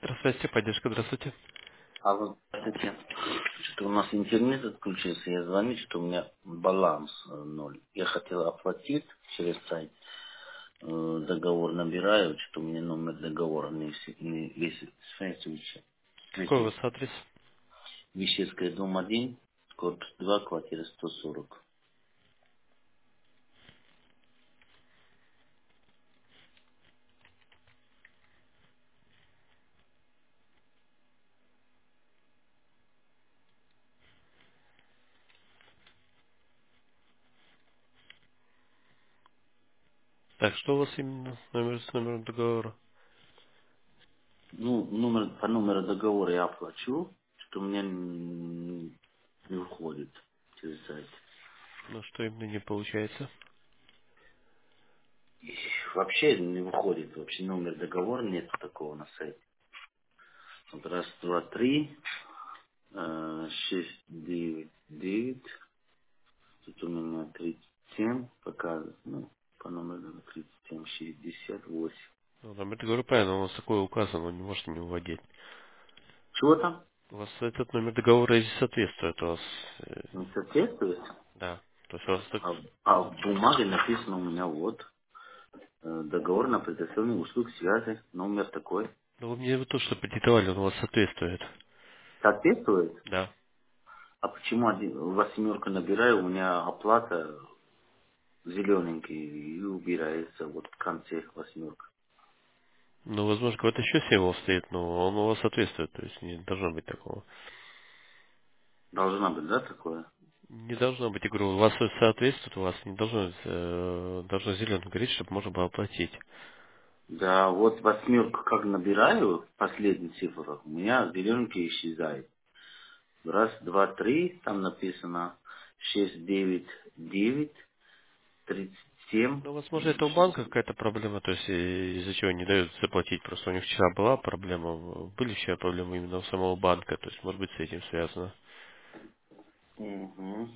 Здравствуйте, поддержка, здравствуйте. Вот, здравствуйте. Что-то у нас интернет отключился, я звоню, что у меня баланс ноль. Я хотел оплатить через сайт, договор набираю, что у меня номер договора не весит. Какой у вас адрес? Вещецкая, дом 1, корпус 2, квартира 140. Так, что у вас именно номер с номером договора? Ну, по номеру договора я оплачу, что у меня не выходит через сайт. Ну, что именно не получается? И вообще не выходит, вообще номер договора нет такого на сайте. Вот раз, два, три. 699. Тут у меня 37 показывает. Ну, по номеру 37, 68. Ну, номер договора правильно, у вас такое указано, он не может не выводить. Чего там? У вас этот номер договора и соответствует у вас. Не соответствует? Да. То есть у вас так... А в бумаге написано у меня вот. Договор на предоставление услуг связи. Номер такой. Ну, вы мне то, что продиктовали, он у вас соответствует. Соответствует? Да. А почему восьмерку набираю, у меня оплата зелененький и убирается вот в конце восьмерка. Ну, возможно, какой-то еще символ стоит, но он у вас соответствует, то есть не должно быть такого. Должна быть, да, такое? Не должно быть, я говорю, у вас соответствует, у вас не должно, должно зеленым говорить, чтобы можно было оплатить. Да, вот восьмерку как набираю, последняя цифра, у меня зелененький исчезает. Раз, два, три, там написано 699, 37, Ну, возможно, это у банка какая-то проблема, то есть из-за чего не дают заплатить. Просто у них вчера была проблема, были вчера проблемы именно у самого банка, то есть, может быть, с этим связано. Угу.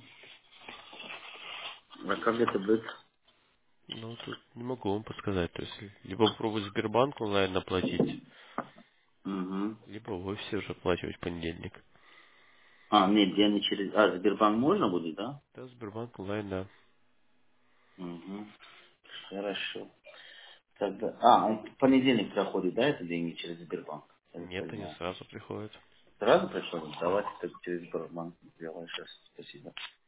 А как это быть? Ну, тут не могу вам подсказать, то есть, либо попробовать Сбербанк онлайн оплатить, Угу. либо в офисе уже оплачивать в понедельник. А, нет, я не через... А, Сбербанк можно будет, да? Да, Сбербанк онлайн, да. Угу. Хорошо. Тогда... А, он в понедельник проходит, да, это деньги через Сбербанк? Я Нет, они понял. сразу приходят. Сразу приходит? Давайте так через Сбербанк сделаю сейчас. Спасибо.